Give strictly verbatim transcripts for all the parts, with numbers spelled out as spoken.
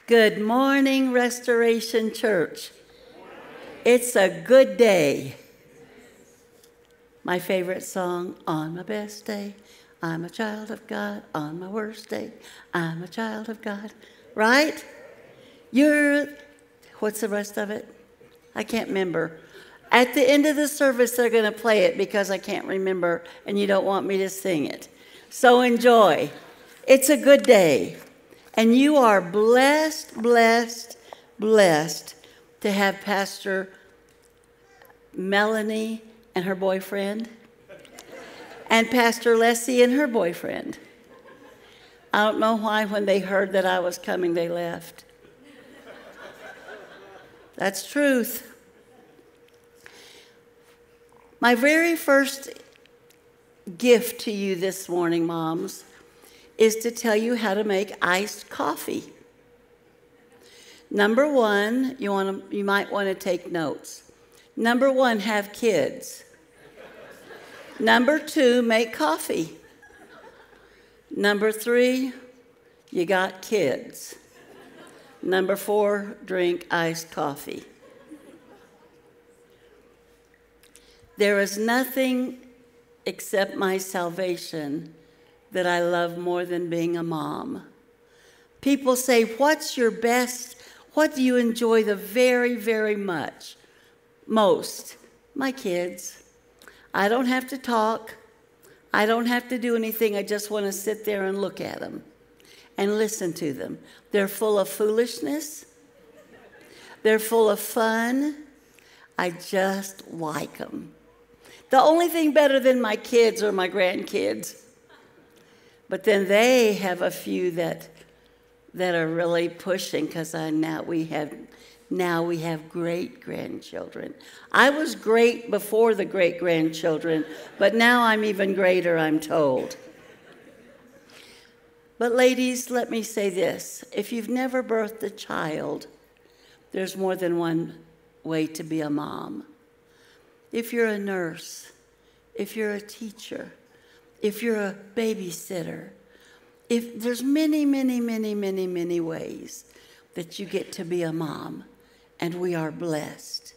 Good morning, Restoration Church. It's a good day. My favorite song, on my best day, I'm a child of God. On my worst day, I'm a child of God. Right? You're, what's the rest of it? I can't remember. At the end of the service, they're going to play it because I can't remember and you don't want me to sing it. So enjoy. It's a good day. And you are blessed, blessed, blessed to have Pastor Melanie and her boyfriend and Pastor Leslie and her boyfriend. I don't know why when they heard that I was coming, they left. That's truth. My very first gift to you this morning, moms, is to tell you how to make iced coffee. Number one, you want to, you might want to take notes. Number one, have kids. Number two, make coffee. Number three, you got kids. Number four, drink iced coffee. There is nothing except my salvation that I love more than being a mom. People say, what's your best, what do you enjoy the very, very much? Most, my kids. I don't have to talk. I don't have to do anything. I just want to sit there and look at them and listen to them. They're full of foolishness. They're full of fun. I just like them. The only thing better than my kids are my grandkids. But then they have a few that that are really pushing because I now we have now we have great grandchildren. I was great before the great grandchildren, but now I'm even greater, I'm told. But ladies, let me say this. If you've never birthed a child, there's more than one way to be a mom. If you're a nurse, if you're a teacher, if you're a babysitter, if there's many, many, many, many, many ways that you get to be a mom, and we are blessed.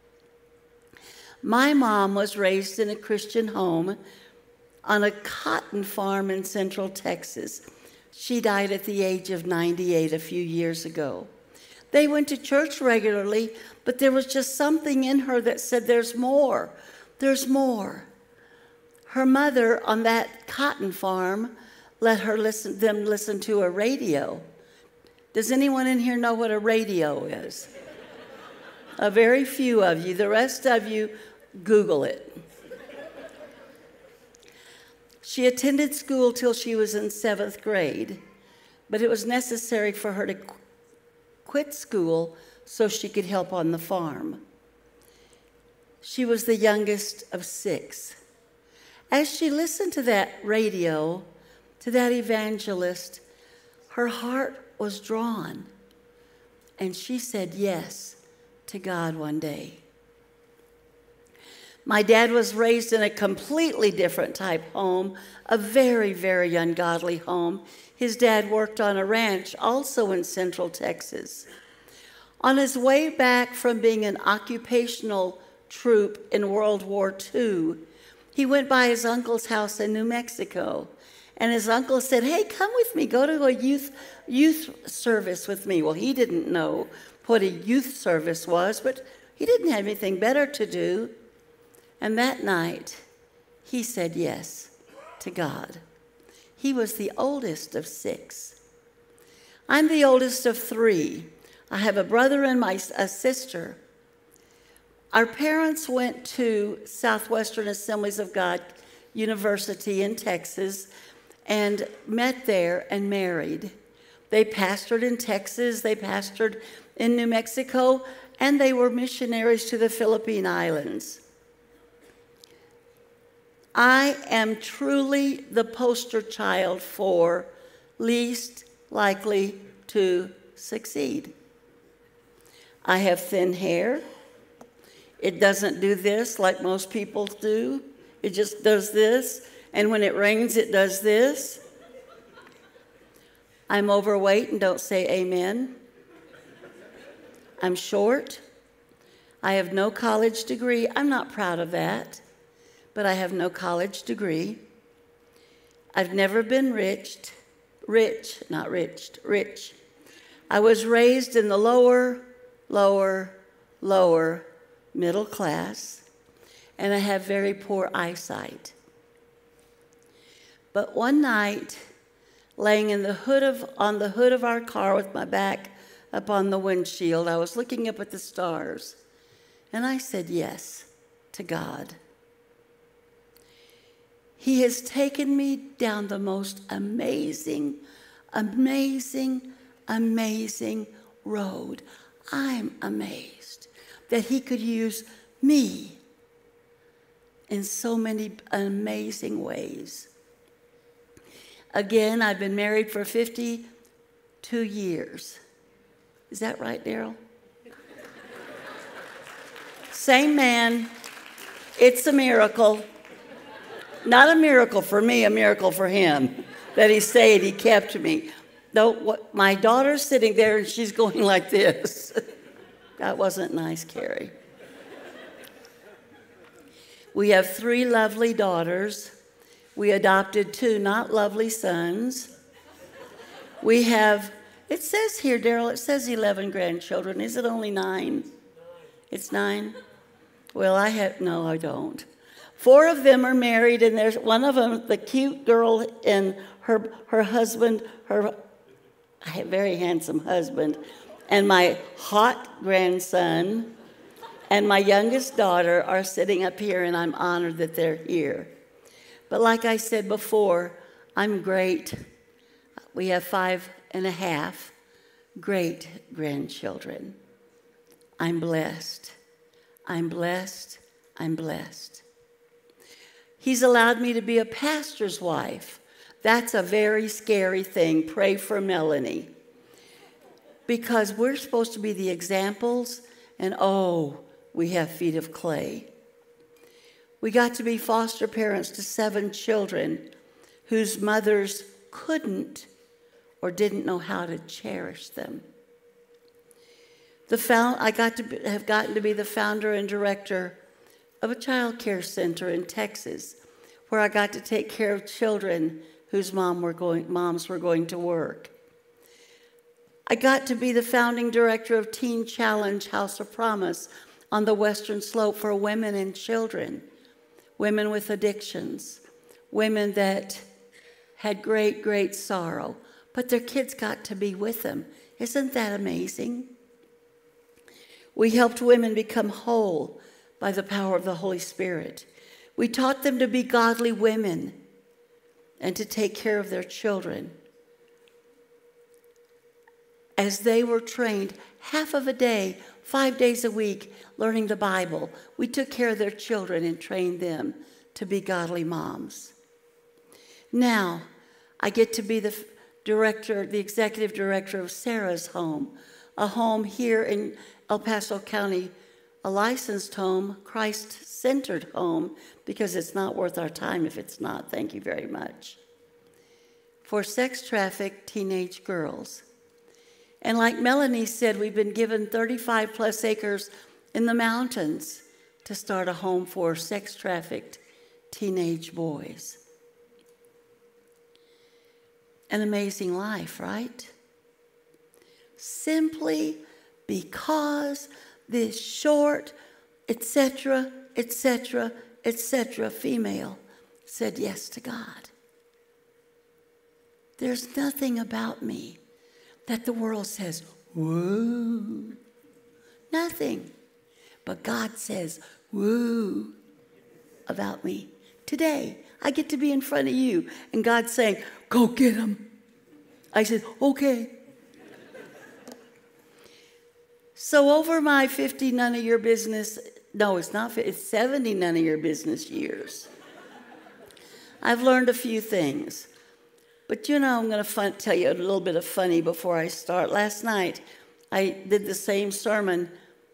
My mom was raised in a Christian home on a cotton farm in Central Texas. She died at the age of ninety-eight a few years ago. They went to church regularly, but there was just something in her that said, there's more, there's more. Her mother on that cotton farm let her listen, them listen to a radio. Does anyone in here know what a radio is? A very few of you. The rest of you, Google it. She attended school till she was in seventh grade, but it was necessary for her to qu- quit school so she could help on the farm. She was the youngest of six. As she listened to that radio, to that evangelist, her heart was drawn, and she said yes to God one day. My dad was raised in a completely different type home, a very, very ungodly home. His dad worked on a ranch also in Central Texas. On his way back from being an occupational troop in World War Two, he went by his uncle's house in New Mexico, and his uncle said, hey, come with me, go to a youth youth service with me. Well, he didn't know what a youth service was, but he didn't have anything better to do. And that night, he said yes to God. He was the oldest of six. I'm the oldest of three. I have a brother and my a sister. Our parents went to Southwestern Assemblies of God University in Texas and met there and married. They pastored in Texas, they pastored in New Mexico, and they were missionaries to the Philippine Islands. I am truly the poster child for least likely to succeed. I have thin hair. It doesn't do this like most people do. It just does this. And when it rains, it does this. I'm overweight and don't say amen. I'm short. I have no college degree. I'm not proud of that, but I have no college degree. I've never been rich, rich, not rich, rich. I was raised in the lower, lower, lower middle class, and I have very poor eyesight. But one night, laying in the hood of, on the hood of our car with my back up on the windshield, I was looking up at the stars, and I said yes to God. He has taken me down the most amazing, amazing, amazing road. I'm amazed that he could use me in so many amazing ways. Again, I've been married for fifty-two years. Is that right, Daryl? Same man. It's a miracle. Not a miracle for me, a miracle for him that he stayed, he kept me. Though what, my daughter's sitting there and she's going like this. That wasn't nice, Carrie. We have three lovely daughters. We adopted two not lovely sons. We have, it says here, Daryl, it says eleven grandchildren. Is it only nine? It's nine? Well, I have, no, I don't. Four of them are married, and there's one of them, the cute girl, and her her husband, her very handsome husband, and my hot grandson, and my youngest daughter are sitting up here, and I'm honored that they're here. But like I said before, I'm great. We have five and a half great grandchildren. I'm blessed. I'm blessed. I'm blessed. He's allowed me to be a pastor's wife. That's a very scary thing. Pray for Melanie. Because we're supposed to be the examples, and oh, we have feet of clay. We got to be foster parents to seven children whose mothers couldn't or didn't know how to cherish them. The found, I got to be, have gotten to be the founder and director of a child care center in Texas, where I got to take care of children whose mom were going, moms were going to work. I got to be the founding director of Teen Challenge House of Promise on the Western Slope for women and children, women with addictions, women that had great, great sorrow, but their kids got to be with them. Isn't that amazing? We helped women become whole by the power of the Holy Spirit. We taught them to be godly women and to take care of their children. As they were trained half of a day, five days a week, learning the Bible, we took care of their children and trained them to be godly moms. Now, I get to be the director, the executive director of Sarah's Home, a home here in El Paso County, a licensed home, Christ-centered home, because it's not worth our time if it's not. Thank you very much. For sex-trafficked teenage girls. And like Melanie said, we've been given thirty-five plus acres in the mountains to start a home for sex-trafficked teenage boys. An amazing life, right? Simply because this short, et cetera, et cetera, et cetera female said yes to God. There's nothing about me that the world says, woo. Nothing. But God says, woo, about me. Today, I get to be in front of you, and God's saying, go get him. I said, okay. So over my fifty none of your business, no, it's not, it's seventy none of your business years, I've learned a few things. But you know, I'm going to tell you a little bit of funny before I start. Last night, I did the same sermon,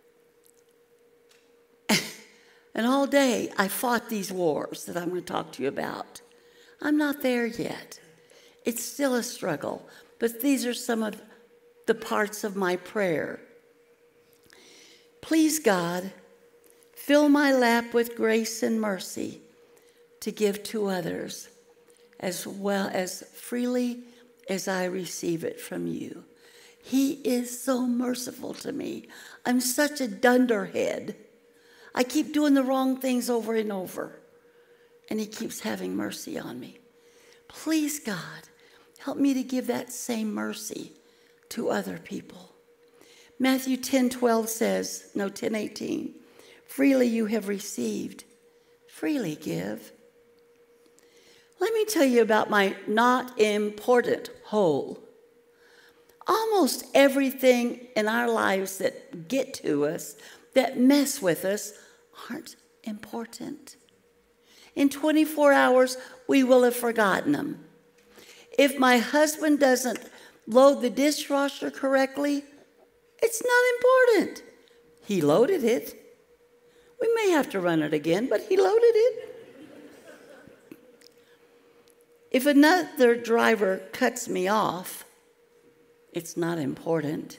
and all day I fought these wars that I'm going to talk to you about. I'm not there yet. It's still a struggle, but these are some of the parts of my prayer Please, God, fill my lap with grace and mercy to give to others, as well as freely as I receive it from you. He is so merciful to me. I'm such a dunderhead. I keep doing the wrong things over and over, and he keeps having mercy on me. Please, God, help me to give that same mercy to other people. Matthew ten twelve says, no, ten eighteen, freely you have received, freely give. Let me tell you about my not important hole. Almost everything in our lives that get to us, that mess with us, aren't important. In twenty-four hours, we will have forgotten them. If my husband doesn't load the dishwasher correctly, it's not important. He loaded it. We may have to run it again, but he loaded it. If another driver cuts me off, it's not important.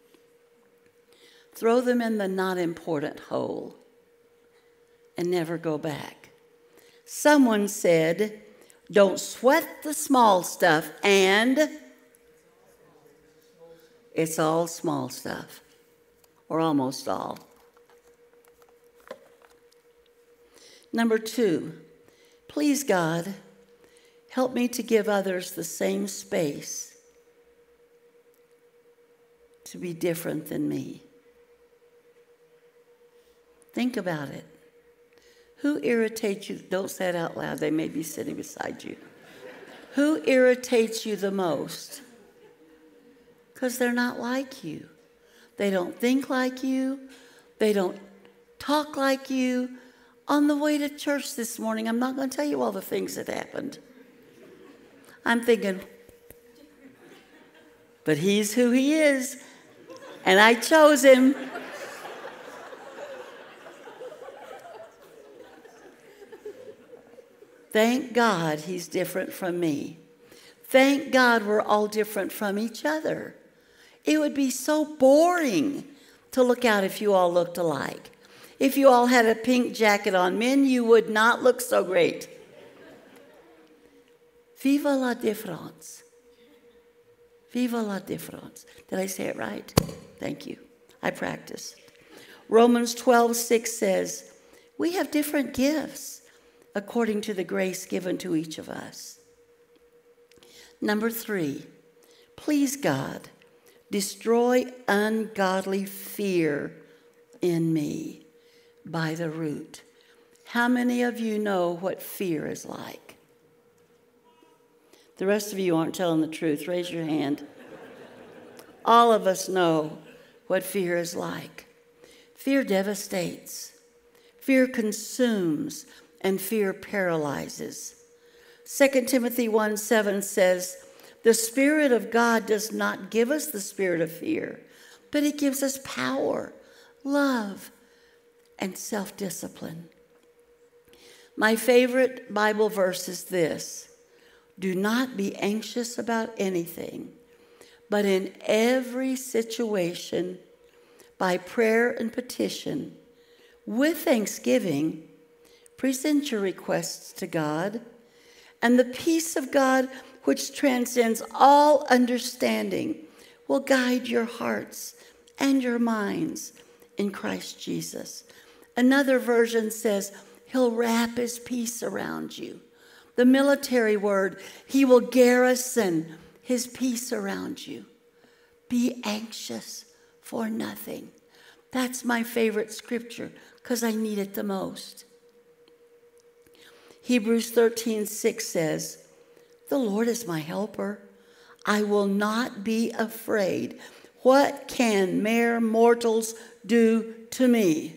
Throw them in the not important hole and never go back. Someone said, don't sweat the small stuff, and it's all small stuff, or almost all. Number two, please, God, help me to give others the same space to be different than me. Think about it. Who irritates you? Don't say it out loud. They may be sitting beside you. Who irritates you the most? Because they're not like you. They don't think like you. They don't talk like you. On the way to church this morning, I'm not going to tell you all the things that happened. I'm thinking, but he's who he is, and I chose him. Thank God he's different from me. Thank God we're all different from each other. It would be so boring to look out if you all looked alike. If you all had a pink jacket on, men, you would not look so great. Viva la différence. Viva la différence. Did I say it right? Thank you. I practiced. Romans twelve six says, we have different gifts according to the grace given to each of us. Number three, please, God, destroy ungodly fear in me by the root. How many of you know what fear is like? The rest of you aren't telling the truth. Raise your hand. All of us know what fear is like. Fear devastates. Fear consumes, and fear paralyzes. Second Timothy one seven says, the Spirit of God does not give us the spirit of fear, but he gives us power, love, and self-discipline. My favorite Bible verse is this: do not be anxious about anything, but in every situation, by prayer and petition, with thanksgiving, present your requests to God, and the peace of God, which transcends all understanding, will guide your hearts and your minds in Christ Jesus. Another version says, he'll wrap his peace around you. The military word, he will garrison his peace around you. Be anxious for nothing. That's my favorite scripture because I need it the most. Hebrews thirteen six says, the Lord is my helper. I will not be afraid. What can mere mortals do to me?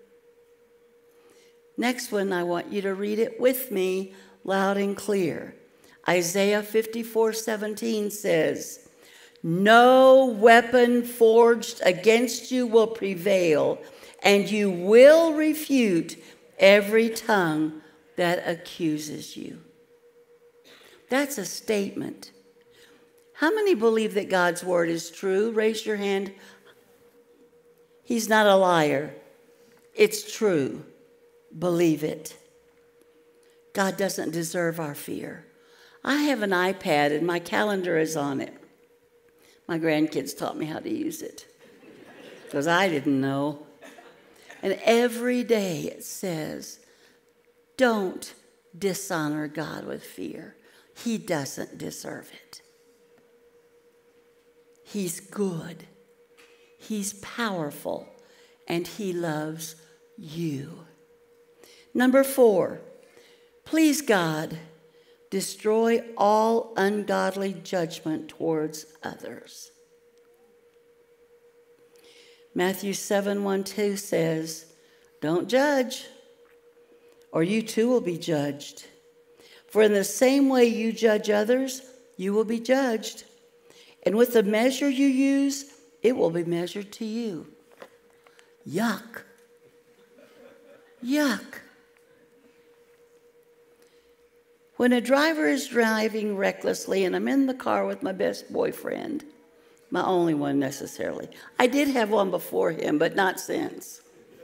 Next one, I want you to read it with me loud and clear. Isaiah fifty-four seventeen says, no weapon forged against you will prevail, and you will refute every tongue that accuses you. That's a statement. How many believe that God's word is true? Raise your hand. He's not a liar. It's true. Believe it. God doesn't deserve our fear. I have an iPad and my calendar is on it. My grandkids taught me how to use it because I didn't know. And every day it says, don't dishonor God with fear. He doesn't deserve it. He's good. He's powerful. And he loves you. Number four, please God, destroy all ungodly judgment towards others. Matthew seven, one, two says, don't judge, or you too will be judged. For in the same way you judge others, you will be judged. And with the measure you use, it will be measured to you. Yuck. Yuck. When a driver is driving recklessly, and I'm in the car with my best boyfriend, my only one necessarily. I did have one before him, but not since.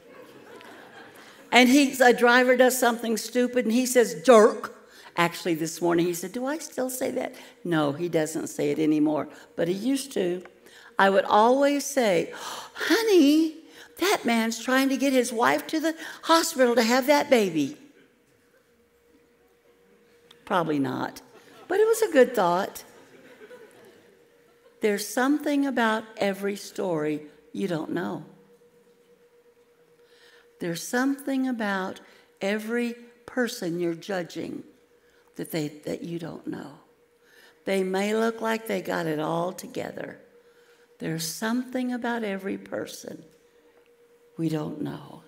And he's, a driver does something stupid, and he says, jerk. Actually, this morning he said, do I still say that? No, he doesn't say it anymore, but he used to. I would always say, honey, that man's trying to get his wife to the hospital to have that baby. Probably not, but it was a good thought. There's something about every story you don't know. There's something about every person you're judging that they that you don't know. They may look like they got it all together. There's something about every person we don't know.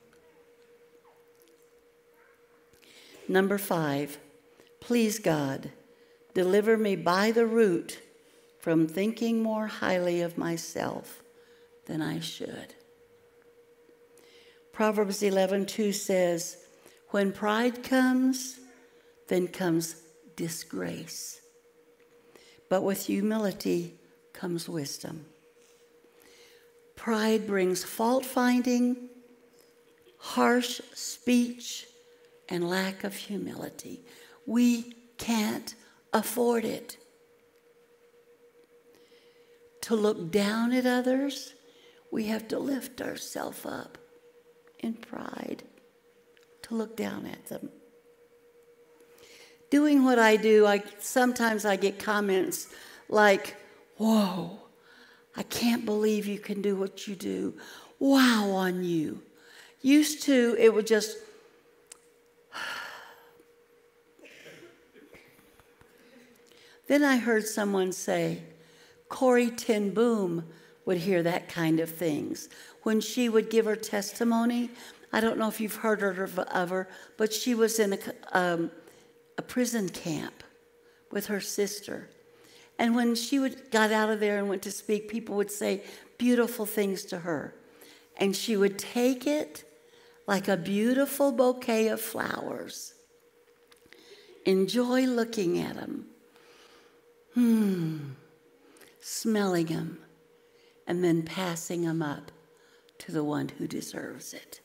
Number five, please God, deliver me by the root from thinking more highly of myself than I should. Proverbs eleven two says, when pride comes, then comes disgrace. But with humility comes wisdom. Pride brings fault-finding, harsh speech, and lack of humility. We can't afford it. To look down at others, we have to lift ourselves up in pride, to look down at them. Doing what I do, I sometimes I get comments like, whoa, I can't believe you can do what you do. Wow on you. Used to, it would just, then I heard someone say, Corrie ten Boom would hear that kind of things. When she would give her testimony, I don't know if you've heard of her, but she was in a, um, a prison camp with her sister. And when she would got out of there and went to speak, people would say beautiful things to her. And she would take it like a beautiful bouquet of flowers. Enjoy looking at them. Hmm. Smelling them. And then passing them up to the one who deserves it.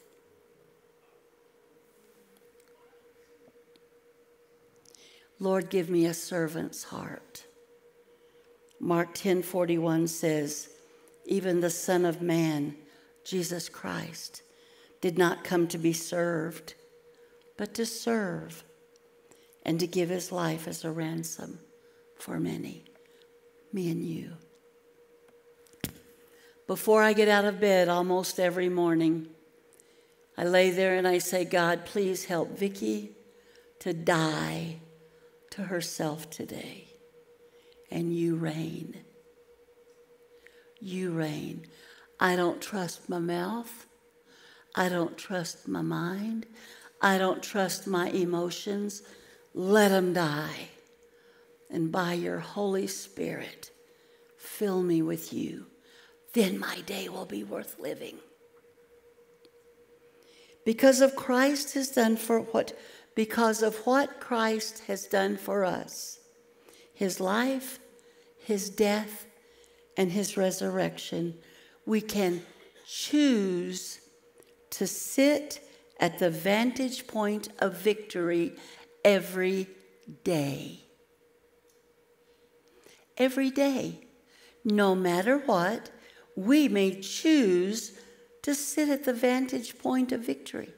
Lord, give me a servant's heart. Mark ten forty-one says, even the Son of Man, Jesus Christ, did not come to be served, but to serve and to give his life as a ransom for many, me and you. Before I get out of bed almost every morning, I lay there and I say, God, please help Vicki to die to herself today. And you reign. You reign. I don't trust my mouth. I don't trust my mind. I don't trust my emotions. Let them die. And by your Holy Spirit, fill me with you. Then my day will be worth living. Because of Christ has done for what, because of what Christ has done for us, his life, his death, and his resurrection, we can choose to sit at the vantage point of victory every day. Every day, no matter what, we may choose to sit at the vantage point of victory.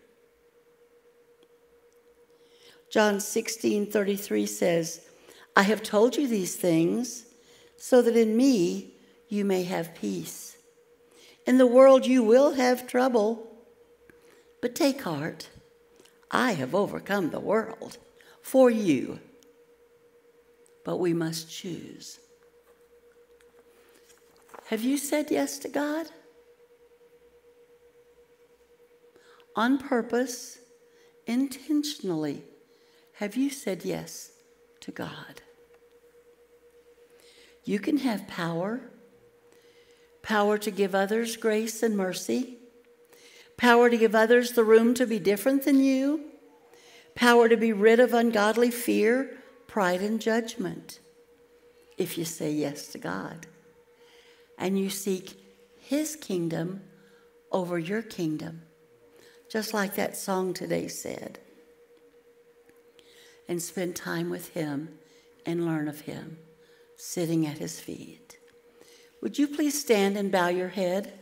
John sixteen thirty-three says, I have told you these things so that in me you may have peace. In the world you will have trouble, but take heart. I have overcome the world for you. But we must choose. Have you said yes to God? On purpose, intentionally, have you said yes to God? You can have power, power to give others grace and mercy, power to give others the room to be different than you, power to be rid of ungodly fear, pride, and judgment, if you say yes to God and you seek his kingdom over your kingdom, just like that song today said, and spend time with him and learn of him, sitting at his feet. Would you please stand and bow your head?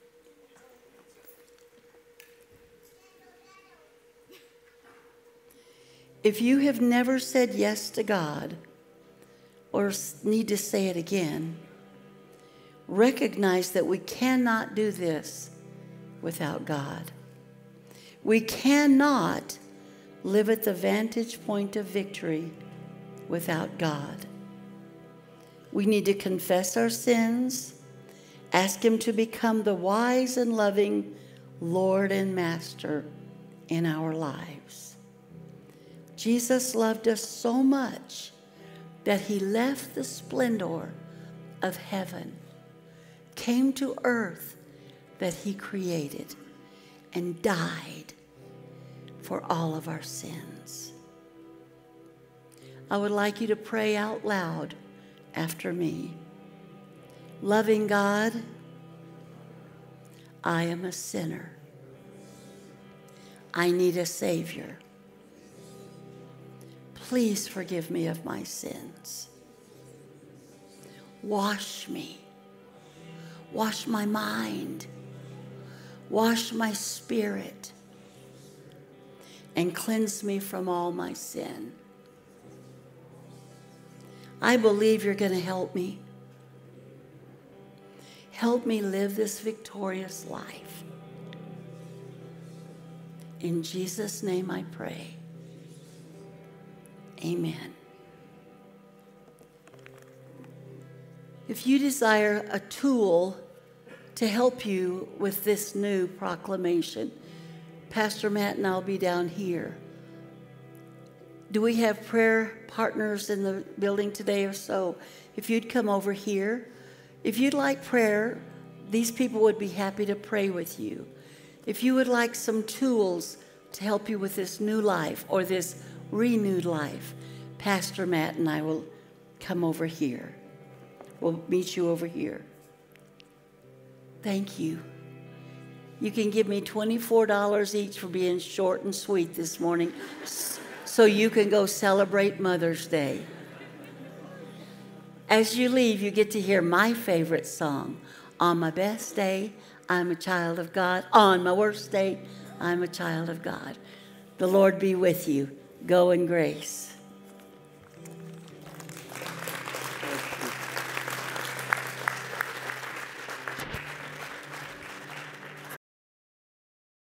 If you have never said yes to God, or need to say it again, recognize that we cannot do this without God. We cannot live at the vantage point of victory without God. We need to confess our sins, ask him to become the wise and loving Lord and Master in our lives. Jesus loved us so much that he left the splendor of heaven, came to earth that he created, and died for all of our sins. I would like you to pray out loud after me. Loving God, I am a sinner. I need a Savior. Please forgive me of my sins. Wash me. Wash my mind. Wash my spirit. And cleanse me from all my sin. I believe you're going to help me. Help me live this victorious life. In Jesus' name I pray. Amen. If you desire a tool to help you with this new proclamation, Pastor Matt and I'll be down here. Do we have prayer partners in the building today or so? If you'd come over here. If you'd like prayer, these people would be happy to pray with you. If you would like some tools to help you with this new life or this renewed life, Pastor Matt and I will come over here. We'll meet you over here. Thank you. You can give me twenty-four dollars each for being short and sweet this morning so you can go celebrate Mother's Day. As you leave, you get to hear my favorite song. On my best day, I'm a child of God. On my worst day, I'm a child of God. The Lord be with you. Go in grace.